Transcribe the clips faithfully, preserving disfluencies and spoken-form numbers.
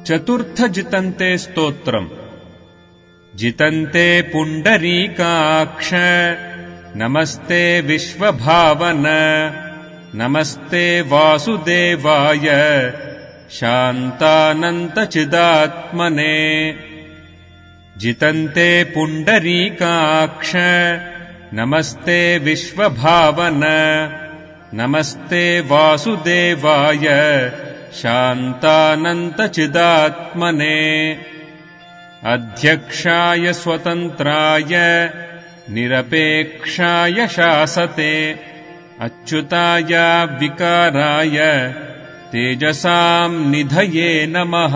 चतुर्थ जितन्ते स्तोत्रम्। जितन्ते पुण्डरीकाक्ष नमस्ते विश्वभावन नमस्ते वासुदेवाय शान्तानन्तचिदात्मने। जितन्ते पुण्डरीकाक्ष नमस्ते विश्वभावन नमस्ते वासुदेवाय शान्तानन्तचिदात्मने। अध्यक्षाय स्वतन्त्राय निरपेक्षाय शासते अच्युताय विकाराय तेजसां निधये नमः।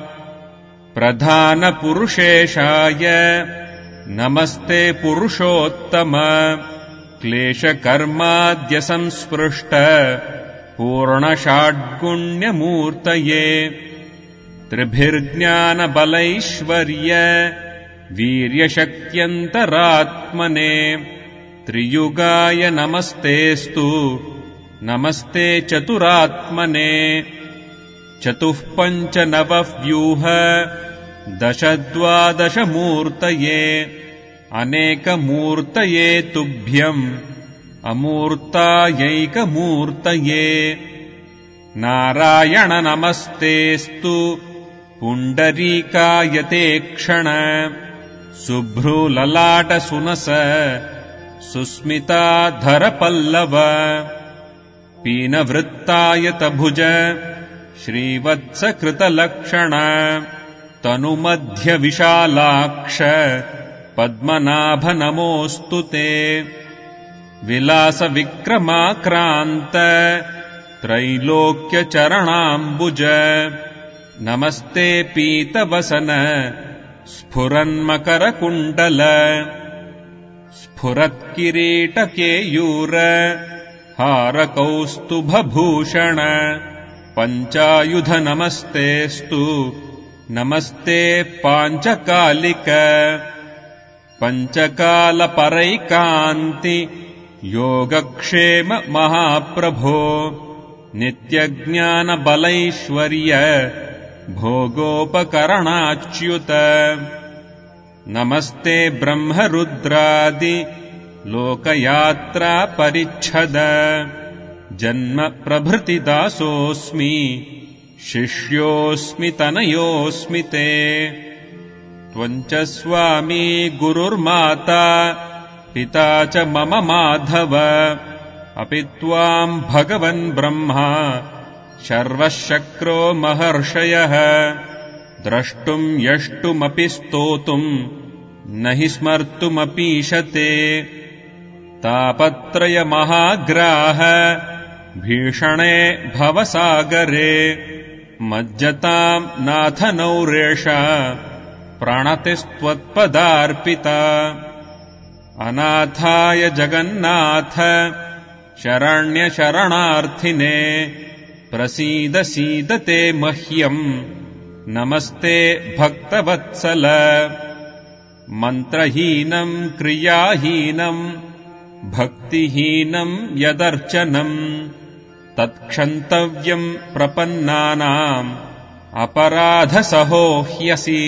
प्रधानपुरुषेशाय नमस्ते पुरुषोत्तम क्लेशकर्माद्यसंस्पृष्ट पूर्णषाड्गुण्यमूर्तये। त्रिभिर्ज्ञानबलैश्वर्य वीर्यशक्त्यन्तरात्मने त्रियुगाय नमस्तेस्तु नमस्ते चतुरात्मने। चतुःपञ्चनवः व्यूह दशद्वादशमूर्तये अनेकमूर्तये तुभ्यम् अमूर्तायैकमूर्तये। नारायण नमस्तेस्तु पुण्डरीकायते क्षण शुभ्रुललाटसुनस सुस्मिताधरपल्लव। पीनवृत्तायतभुज श्रीवत्सकृतलक्षण तनुमध्यविशालाक्ष पद्मनाभ नमोऽस्तु ते। विलासविक्रमाक्रान्त त्रैलोक्यचरणाम्बुज नमस्ते पीतवसन स्फुरन्मकरकुण्डल। स्फुरत्किरीटकेयूर हारकौस्तुभभूषण पञ्चायुध नमस्तेस्तु नमस्ते पाञ्चकालिक। पञ्चकालपरैकान्ति योगक्षेम महाप्रभो नित्यज्ञानबलैश्वर्य भोगोपकरणाच्युत। नमस्ते ब्रह्मरुद्रादि लोकयात्रा परिच्छद जन्म प्रभृतिदासोऽस्मि शिष्योऽस्मि तनयोऽस्मि ते। त्वञ्च स्वामी गुरुर्माता पिता च मम माधव अपि त्वाम् भगवन् ब्रह्मा शर्वशक्रो महर्षयः। द्रष्टुम् यष्टुमपि स्तोतुम् न हि स्मर्तुमपीशते। तापत्रयमहाग्राह भीषणे भवसागरे मज्जताम् नाथ नौरेषा प्रणतिस्त्वत्पदार्पिता। अनाथाय जगन्नाथ शरण्यशरणार्थिने प्रसीद सीदते मह्यम् नमस्ते भक्तवत्सल। मन्त्रहीनम् क्रियाहीनम् भक्तिहीनम् यदर्चनम् तत्क्षन्तव्यम् प्रपन्नानाम् अपराधसहो ह्यसि।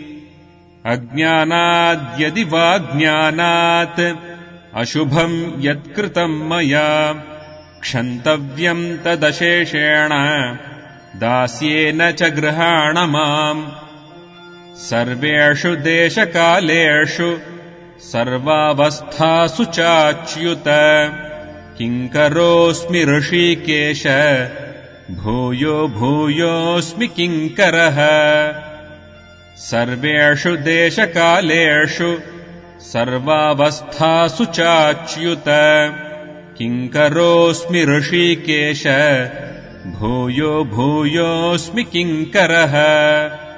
अज्ञानाद्यदि वा ज्ञानात् अशुभम् यत्कृतम् मया क्षन्तव्यम् तदशेषेण दास्येन च गृहाण माम्। सर्वेषु देशकालेषु सर्वावस्थासु चाच्युत किङ्करोऽस्मि ऋषिकेश भूयो भूयोऽस्मि किङ्करः। सर्वेषु देशकालेषु सर्वावस्थासु चाच्युत किङ्करोऽस्मि ऋषिकेश भूयो भूयोऽस्मि किङ्करः।